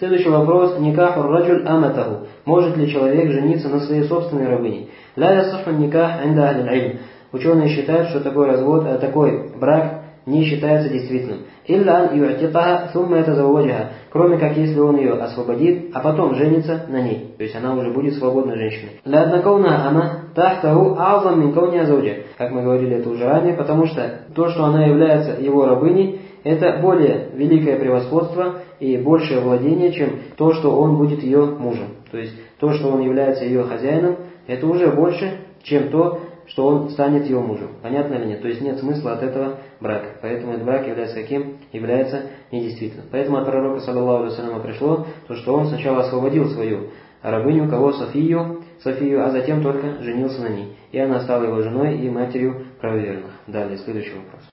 Следующий вопрос. Никаху раджуль аматаху. Может ли человек жениться на своей собственной рабыне? Ла ясаху никах инда ахлил илм. Ученые считают, что такой брак не считается действительным. Илля ан ю'тикаха сумма ятазавваджаха. Кроме как если он ее освободит, а потом женится на ней. То есть она уже будет свободной женщиной. Ля кауна ама тахтаху а'зам мин кауниха зауджа. Как мы говорили это уже ранее, потому что то, что она является его рабыней, это более великое превосходство и большее владение, чем то, что он будет ее мужем. То есть то, что он является ее хозяином, это уже больше, чем то, что он станет ее мужем. Понятно ли нет? То есть нет смысла от этого брака. Поэтому этот брак является каким? Является недействительным. Поэтому от пророка, саллаллаху алейхи ва саллям, пришло то, что он сначала освободил свою рабыню, кого? Софию, а затем только женился на ней. И она стала его женой и матерью правоверных. Далее, следующий вопрос.